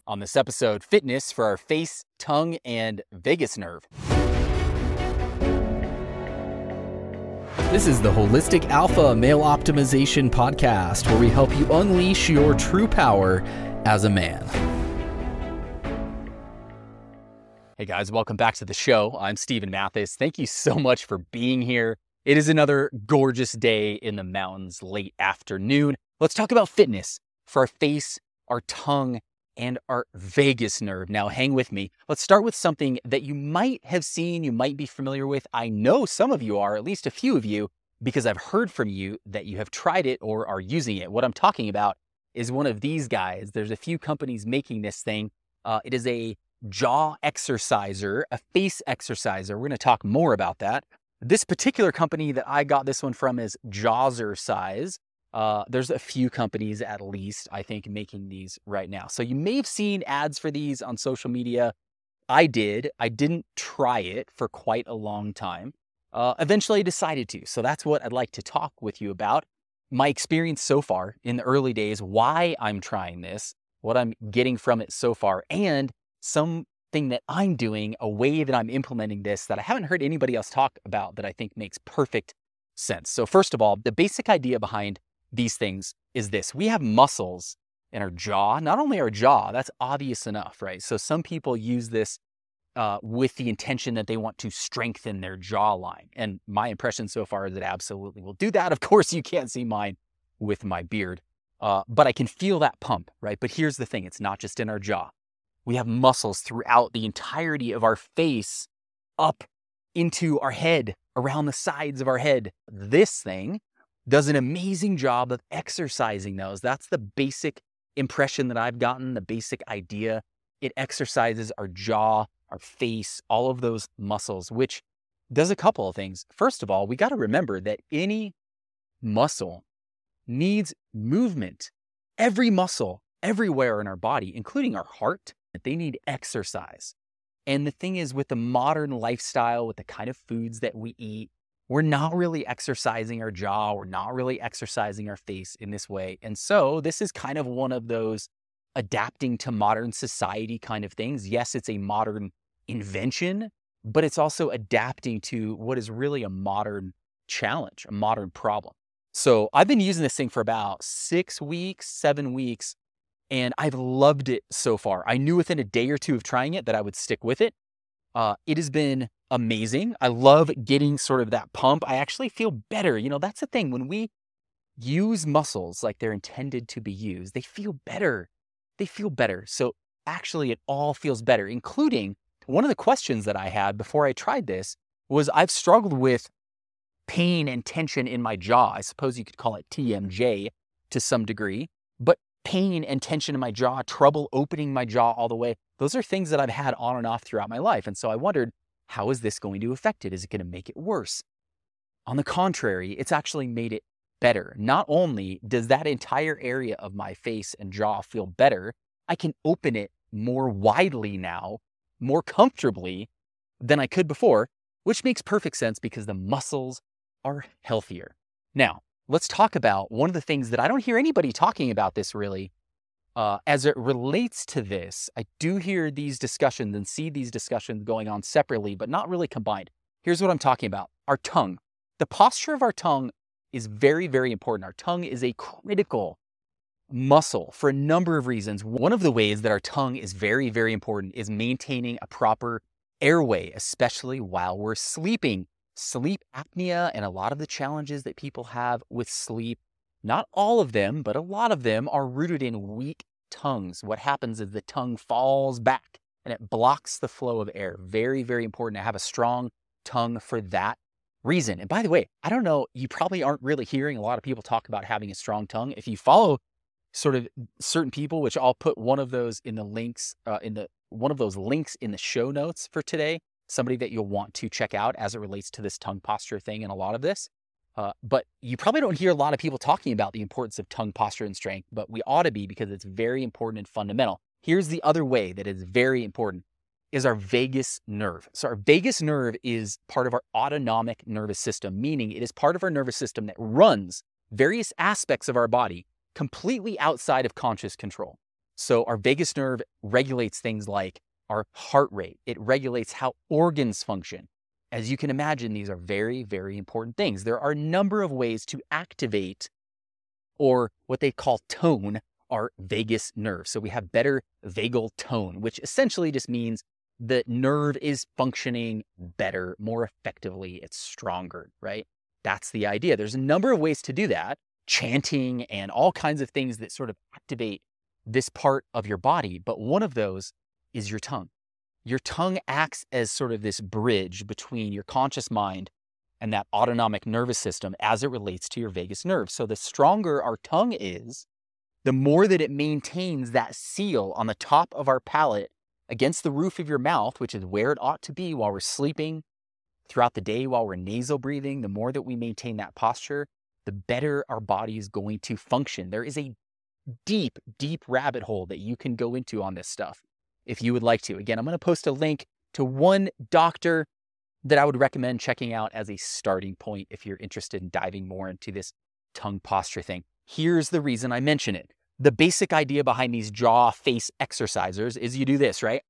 On this episode, fitness for our face, tongue, and vagus nerve. This is the Holistic Alpha Male Optimization Podcast, where we help you unleash your true power as a man. Hey guys, welcome back to the show. I'm Steven Mathis. Thank you so much for being here. It is another gorgeous day in the mountains, late afternoon. Let's talk about fitness for our face, our tongue, and our vagus nerve. Now, hang with me. Let's start with something that you might have seen, you might be familiar with. I know some of you are, at least a few of you, because I've heard from you that you have tried it or are using it. What I'm talking about is one of these guys. There's a few companies making this thing. It is a jaw exerciser, a face exerciser. We're going to talk more about that. This particular company that I got this one from is Jawzrsize. There's a few companies at least, I think, making these right now. So you may have seen ads for these on social media. I did. I didn't try it for quite a long time. Eventually I decided to. So that's what I'd like to talk with you about. My experience so far in the early days, why I'm trying this, what I'm getting from it so far, and something that I'm doing, a way that I'm implementing this that I haven't heard anybody else talk about that I think makes perfect sense. So first of all, the basic idea behind these things is this. We have muscles in our jaw, not only our jaw, that's obvious enough, right? So some people use this with the intention that they want to strengthen their jawline. And my impression so far is it absolutely will do that. Of course, you can't see mine with my beard, but I can feel that pump, right? But here's the thing. It's not just in our jaw. We have muscles throughout the entirety of our face, up into our head, around the sides of our head. This thing does an amazing job of exercising those. That's the basic impression that I've gotten, the basic idea. It exercises our jaw, our face, all of those muscles, which does a couple of things. First of all, we got to remember that any muscle needs movement. Every muscle, everywhere in our body, including our heart, they need exercise. And the thing is, with the modern lifestyle, with the kind of foods that we eat, we're not really exercising our jaw. We're not really exercising our face in this way. And so this is kind of one of those adapting to modern society kind of things. Yes, it's a modern invention, but it's also adapting to what is really a modern challenge, a modern problem. So I've been using this thing for about 6 weeks, 7 weeks, and I've loved it so far. I knew within a day or two of trying it that I would stick with it. It has been amazing. I love getting sort of that pump. I actually feel better. You know, that's the thing. When we use muscles like they're intended to be used, they feel better. They feel better. So actually it all feels better, including one of the questions that I had before I tried this was I've struggled with pain and tension in my jaw. I suppose you could call it TMJ to some degree, but pain and tension in my jaw, trouble opening my jaw all the way. Those are things that I've had on and off throughout my life. And so I wondered, how is this going to affect it? Is it going to make it worse? On the contrary, it's actually made it better. Not only does that entire area of my face and jaw feel better, I can open it more widely now, more comfortably than I could before, which makes perfect sense because the muscles are healthier. Now, let's talk about one of the things that I don't hear anybody talking about this really. As it relates to this, I do hear these discussions and see these discussions going on separately, but not really combined. Here's what I'm talking about. Our tongue. The posture of our tongue is very, very important. Our tongue is a critical muscle for a number of reasons. One of the ways that our tongue is very, very important is maintaining a proper airway, especially while we're sleeping. Sleep apnea and a lot of the challenges that people have with sleep, not all of them, but a lot of them are rooted in weak tongues. What happens is the tongue falls back and it blocks the flow of air. Very, very important to have a strong tongue for that reason. And by the way, I don't know, you probably aren't really hearing a lot of people talk about having a strong tongue. If you follow sort of certain people, which I'll put one of those in the links, one of those links in the show notes for today, somebody that you'll want to check out as it relates to this tongue posture thing and a lot of this. But you probably don't hear a lot of people talking about the importance of tongue posture and strength, but we ought to be because it's very important and fundamental. Here's the other way that is very important is our vagus nerve. So our vagus nerve is part of our autonomic nervous system, meaning it is part of our nervous system that runs various aspects of our body completely outside of conscious control. So our vagus nerve regulates things like our heart rate. It regulates how organs function. As you can imagine, these are very, very important things. There are a number of ways to activate, or what they call tone, our vagus nerve. So we have better vagal tone, which essentially just means the nerve is functioning better, more effectively. It's stronger, right? That's the idea. There's a number of ways to do that, chanting and all kinds of things that sort of activate this part of your body. But one of those is your tongue. Your tongue acts as sort of this bridge between your conscious mind and that autonomic nervous system as it relates to your vagus nerve. So the stronger our tongue is, the more that it maintains that seal on the top of our palate against the roof of your mouth, which is where it ought to be while we're sleeping, throughout the day while we're nasal breathing. The more that we maintain that posture, the better our body is going to function. There is a deep, deep rabbit hole that you can go into on this stuff if you would like to. Again, I'm going to post a link to one doctor that I would recommend checking out as a starting point if you're interested in diving more into this tongue posture thing. Here's the reason I mention it. The basic idea behind these jaw face exercisers is you do this, right?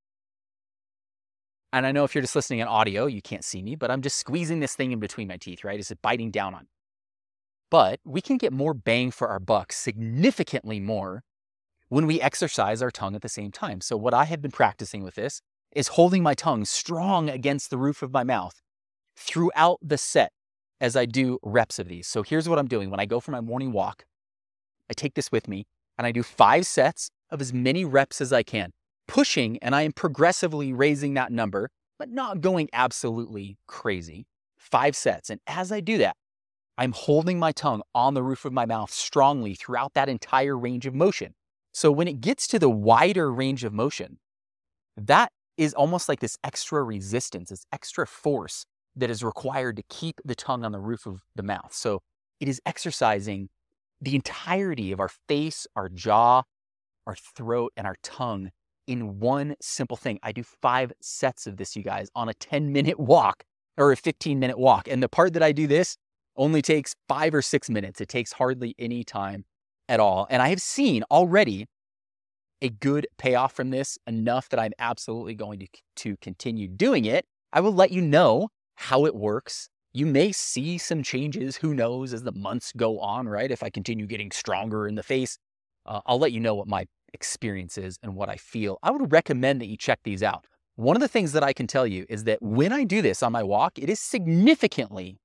And I know if you're just listening in audio, you can't see me, but I'm just squeezing this thing in between my teeth, right? It's biting down on. But we can get more bang for our buck, significantly more, when we exercise our tongue at the same time. So what I have been practicing with this is holding my tongue strong against the roof of my mouth throughout the set as I do reps of these. So here's what I'm doing. When I go for my morning walk, I take this with me and I do 5 sets of as many reps as I can, pushing, and I am progressively raising that number, but not going absolutely crazy. 5 sets. And as I do that, I'm holding my tongue on the roof of my mouth strongly throughout that entire range of motion. So when it gets to the wider range of motion, that is almost like this extra resistance, this extra force that is required to keep the tongue on the roof of the mouth. So it is exercising the entirety of our face, our jaw, our throat, and our tongue in one simple thing. I do 5 sets of this, you guys, on a 10-minute walk or a 15-minute walk. And the part that I do this only takes 5 or 6 minutes. It takes hardly any time at all. And I have seen already a good payoff from this, enough that I'm absolutely going to continue doing it. I will let you know how it works. You may see some changes, who knows, as the months go on, right? If I continue getting stronger in the face, I'll let you know what my experience is and what I feel. I would recommend that you check these out. One of the things that I can tell you is that when I do this on my walk, it is significantly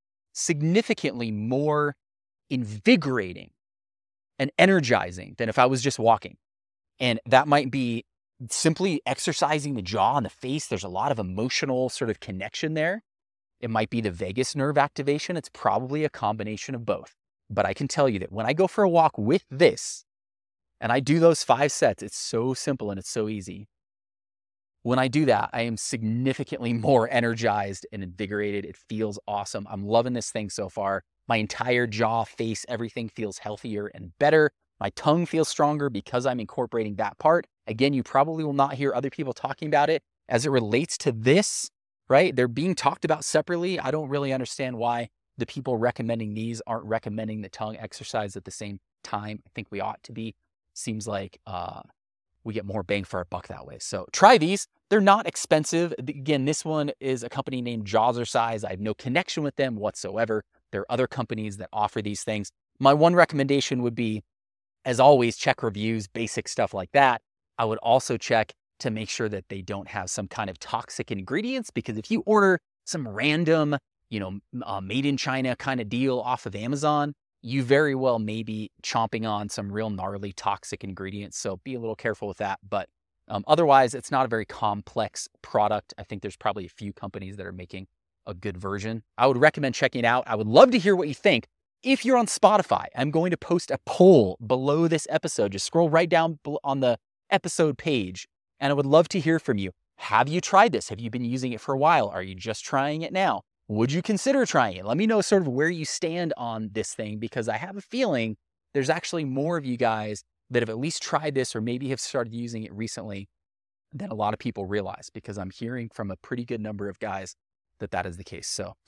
more invigorating and energizing than if I was just walking. And that might be simply exercising the jaw and the face. There's a lot of emotional sort of connection there. It might be the vagus nerve activation. It's probably a combination of both. But I can tell you that when I go for a walk with this, and I do those 5 sets, it's so simple and it's so easy. When I do that, I am significantly more energized and invigorated. It feels awesome. I'm loving this thing so far. My entire jaw, face, everything feels healthier and better. My tongue feels stronger because I'm incorporating that part. Again, you probably will not hear other people talking about it as it relates to this, right? They're being talked about separately. I don't really understand why the people recommending these aren't recommending the tongue exercise at the same time. I think we ought to be. Seems like we get more bang for our buck that way. So try these. They're not expensive. Again, this one is a company named Jawzrsize. I have no connection with them whatsoever. There are other companies that offer these things. My one recommendation would be, as always, check reviews, basic stuff like that. I would also check to make sure that they don't have some kind of toxic ingredients, because if you order some random, made in China kind of deal off of Amazon, you very well may be chomping on some real gnarly toxic ingredients. So be a little careful with that. But otherwise, it's not a very complex product. I think there's probably a few companies that are making a good version. I would recommend checking it out. I would love to hear what you think. If you're on Spotify, I'm going to post a poll below this episode. Just scroll right down on the episode page, and I would love to hear from you. Have you tried this? Have you been using it for a while? Are you just trying it now? Would you consider trying it? Let me know sort of where you stand on this thing, because I have a feeling there's actually more of you guys that have at least tried this or maybe have started using it recently than a lot of people realize, because I'm hearing from a pretty good number of guys that is the case. So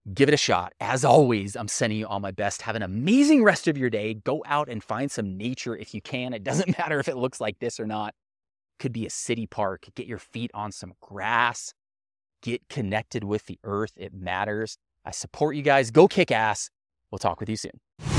give it a shot. As always, I'm sending you all my best. Have an amazing rest of your day. Go out and find some nature if you can. It doesn't matter if it looks like this or not. Could be a city park. Get your feet on some grass. Get connected with the earth. It matters. I support you guys. Go kick ass. We'll talk with you soon.